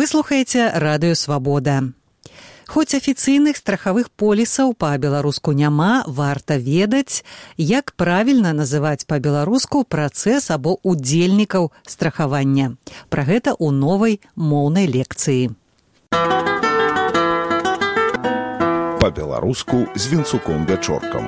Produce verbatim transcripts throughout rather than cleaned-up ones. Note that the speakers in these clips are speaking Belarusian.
слухаеце радыё «Свабода». Хоць афіцыйных страхавых полісаў па-беларуску няма, варта ведаць, як правільна называць па-беларуску працэс або удзельнікаў страхавання. Пра гэта ў новай моўнай лекцыі. Па-беларуску з Вінцуком Вячоркам.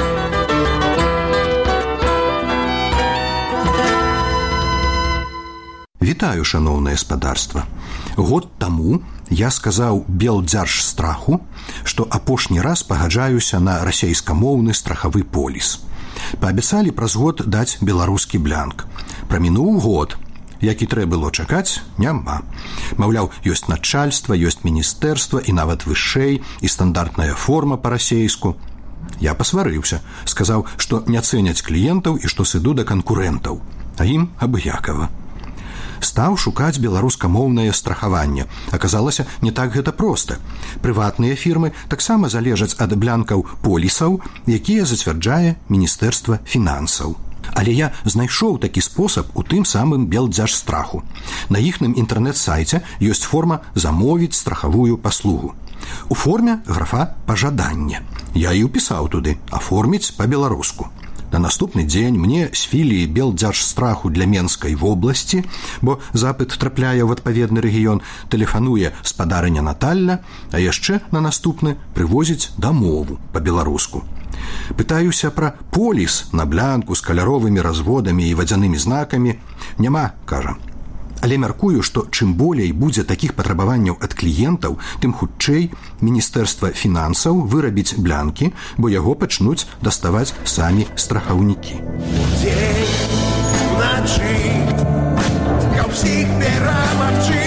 Вітаю, шаноўнае спадарства. Год таму я сказаў Белдзяржстраху, што апошні раз пагаджаюся на расейскамоўны страхавы поліс. Паабяцалі праз год даць беларускі блянк. Прамінуў год. Як і трэ было чакаць, няма. Маўляў, ёсць начальства, ёсць міністэрства і нават вышэй, і стандартная форма па-расейску. Я пасварыўся, сказаў, што не цэняць кліентаў і што сыду да канкурэнтаў. А ім абыякава. Стаў шукаць беларускамоўнае страхаванне. Аказалася, не так гэта проста. Прыватныя фірмы таксама залежаць ад блянкаў полісаў, якія зацвярджае Міністэрства фінансаў. Але я знайшоў такі спосаб у тым самым Белдзяржстраху. На іхным інтэрнэт-сайце ёсць форма «Замовіць страхавую паслугу». У форме графа «Пажаданне». Я і ўпісаў туды «Аформіць па-беларуску». На наступны дзень мне з філіі Белдзяржстраху для Менскай вобласці, бо запыт трапляе ў адпаведны рэгіён, тэлефануе спадарыня Наталля, а яшчэ на наступны прывозіць дамову па-беларуску. Пытаюся пра поліс на блянку з каляровымі разводамі і вадзянымі знакамі. Няма, кажа. Але мяркую, што чым болей будзе такіх патрабаванняў ад кліентаў, тым хутчэй Міністэрства фінансаў вырабіць блянкі, бо яго пачнуць даставаць самі страхаўнікі. Удзень, уначы, каб усіх перамагчы,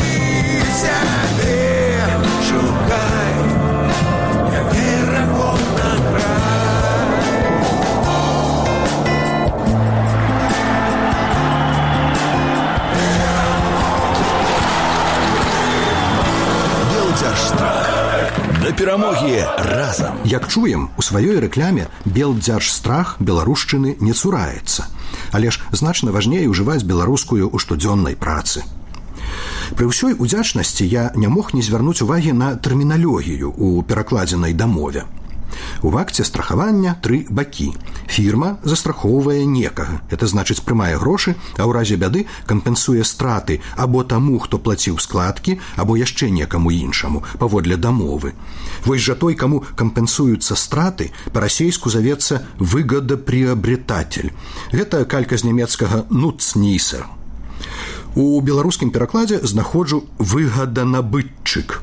сябе шукай, як верагодна грай. Да перамогі разам. Як чуем, у сваёй рэкляме Белдзяржстрах беларушчыны не цураецца. Але ж значна важней ужываць беларускую ў штодзённай працы. Пры ўсёй удзячнасці я не мог не звярнуць увагі на тэрміналогію ў перакладзенай дамове. У акце страхавання тры бакі. Фірма застрахоўвае некага. Это значыць, прымае грошы, а ў разе бяды кампенсуе страты або таму, хто плаціў складкі, або яшчэ некаму іншаму, паводле дамовы. Вось жа той, каму кампенсуюцца страты, па-расейску завецца выгадапрыабретатель. Гэта калька з нямецкага «нуцнісер». У беларускім перакладзе знаходжу выгаданабытчык.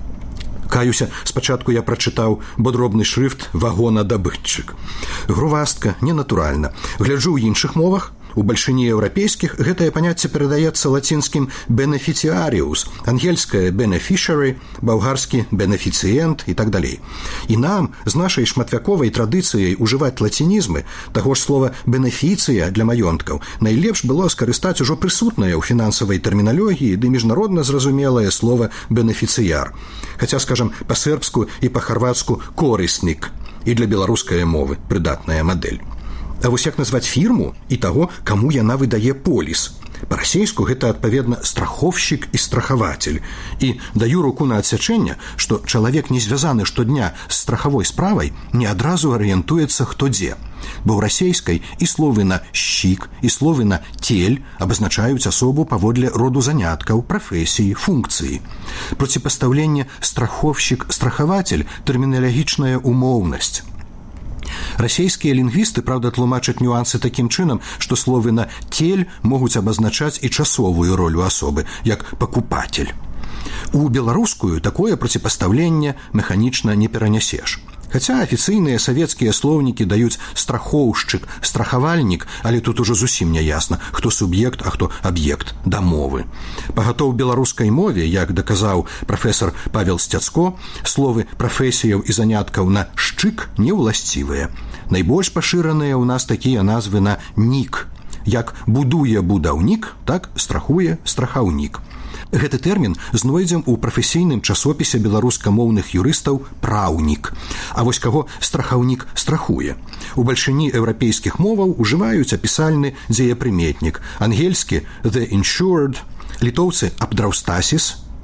Каюся, спачатку я прачытаў, бо дробны шрыфт «вагонадабытчык». Грувастка, ненатуральна. Гляджу ў іншых мовах. У бальшыні еўрапейскіх гэтае паняцце перадаецца лацінскім «бенефіцыаріус», ангельскае «бенефішары», балгарскі «бенефіцыент» і так далей. І нам, з нашай шматвяковай традыцыяй ужываць лацінізмы, таго ж слова «бенефіцыя» для маёнткаў, найлепш было скарыстаць ужо прысутнае ў фінансавай тэрміналогіі ды міжнародна зразумелае слова «бенефіцыяр». Хаця, скажам, па-сербску і па-харвацку «корыснік» і для беларускай мовы прыдатная мадэль. А вось як назваць фірму і таго, каму яна выдае поліс? Па-расейску гэта, адпаведна, страхоўшчык і страхаватель. І даю руку на адсячэнне, што чалавек, не звязаны штодня з страхавой справай, не адразу арыентуецца хто дзе. Бо ў расейскай і словы на «шчік», і словы на «тель» абазначаюць асобу паводле роду заняткаў, прафесіі, функцыі. Проціпастаўленне страхоўшчык-страхаватель – тэрміналагічная умоўнасць. Расейскія лінгвісты, праўда, тлумачаць нюансы такім чынам, што словы на «тель» могуць абазначаць і часовую ролю асобы, як «пакупатель». У беларускую такое проціпастаўленне механічна не перанясеш. Хаця афіцыйныя савецкія слоўнікі даюць страхоўшчык, страхавальнік, але тут ужо зусім не ясна, хто суб'ект, а хто аб'ект дамовы. Пагатоў беларускай мове, як даказаў прафесар Павел Сцяцко, словы прафесіяў і заняткаў на «шчык» неўласцівыя. Найбольш пашыраныя ў нас такія назвы на «нік». Як будуе будаўнік, так страхуе страхаўнік. Гэты тэрмін знойдзем у прафесійным часопісе беларускамоўных юрыстаў «праўнік». А вось каго страхаўнік страхуе. У бальшыні еўрапейскіх моваў ужываюць апісальны дзеепрыметнік. Ангельскі «the insured», літоўцы «абдраўстасіс»,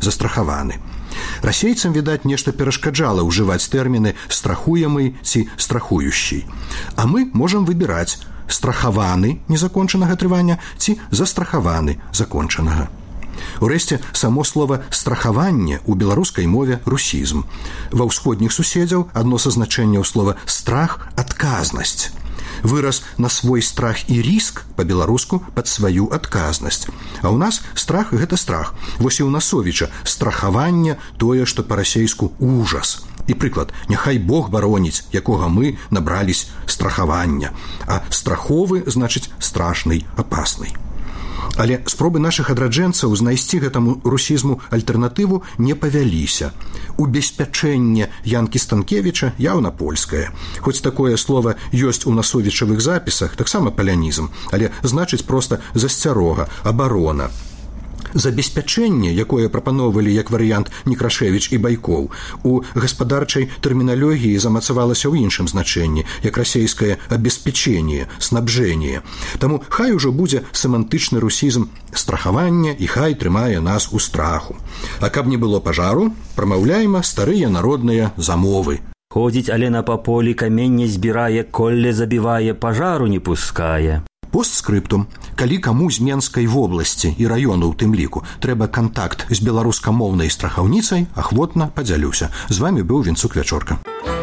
застрахаваны. Расейцам, відаць, нешта перашкаджала ўжываць тэрміны «страхуемы» ці «страхующий». А мы можам выбіраць «страхаваны» незакончанага трывання ці «застрахаваны» закончанага. Урэшце, само слова «страхаванне» у беларускай мове русізм. Ва ўсходніх суседзяў адно са значэнняў слова «страх» – адказнасць. Выраз на свой страх і ріск па-беларуску пад сваю адказнасць. А ў нас страх – гэта страх. Вось і ў Насовіча страхаванне тое, што па-расейску ужас. І прыклад, няхай Бог бароніць, якога мы набрались страхавання. А страховы значыць страшный, апасный. Але спробы нашых адраджэнцаў знайсці гэтаму русізму альтэрнатыву не павяліся. Убеспячэнне Янкі Станкевіча яўна польскае. Хоць такое слово ёсць у насовічавых запісах, таксама палянізм, але значыць проста засцярога, абарона. Забеспячэнне, якое прапаноўвалі як варыянт Некрашевіч і Байкоў, у гаспадарчай тэрміналогіі замацавалася ў іншым значэнні, як расейскае абеспячэнне, снабжэнне. Таму хай ужо будзе семантычны русізм страхавання і хай трымае нас у страху. А каб не было пажару, прамаўляйма старыя народныя замовы. Ходзіць Алена па полі, каменне збірае, колле забівае, пажару не пускае. Постскрыптум. Калі каму з Менскай вобласці і раёну ў тым ліку трэба кантакт з беларускамоўнай страхаўніцай, ахвотна падзялюся. З вамі быў Вінцук Вячорка.